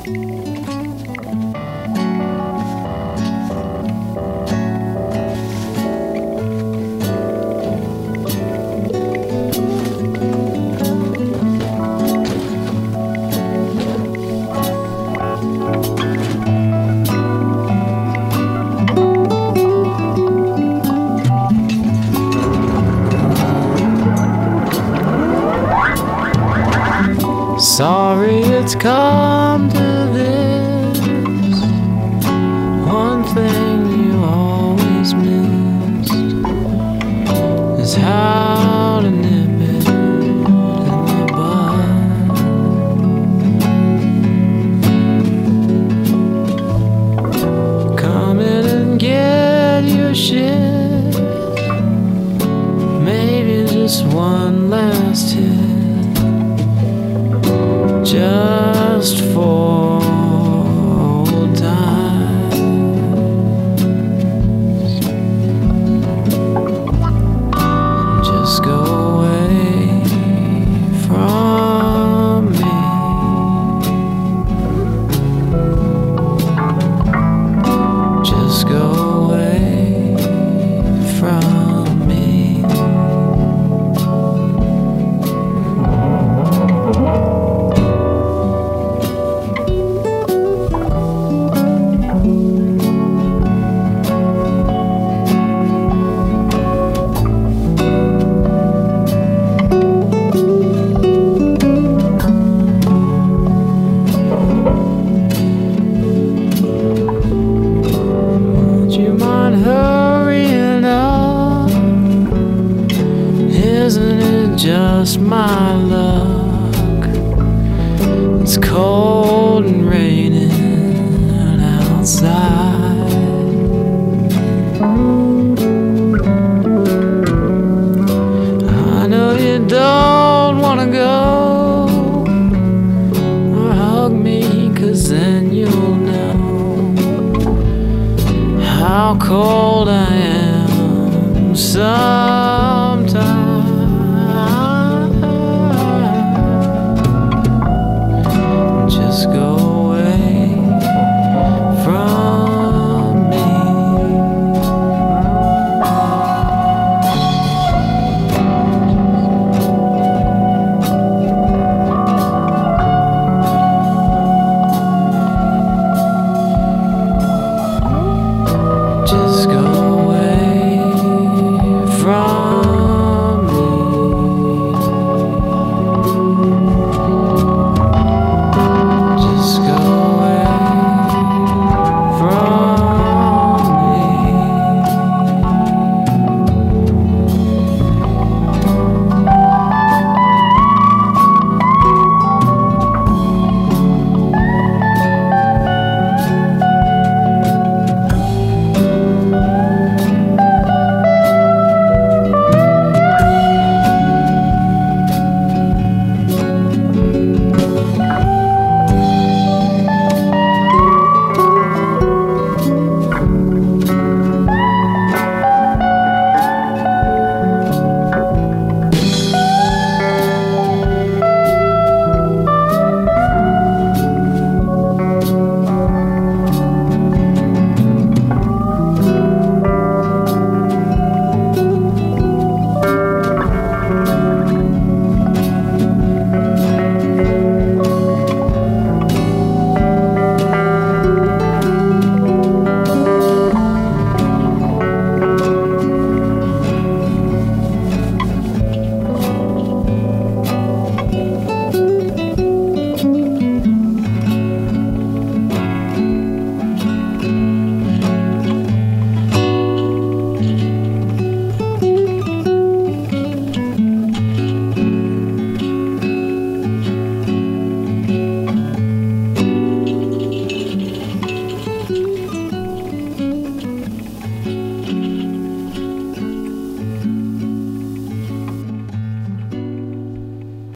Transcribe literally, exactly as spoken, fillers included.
Sorry it's come to this. One thing you always missed is how to nip it in the bud. Come in and get your shit. Maybe just one last hit, just for old times. Just go away from me. Just go away from me. Isn't it just my luck? It's cold and raining outside. I know you don't wanna go or hug me, 'cause then you'll know how cold I am. So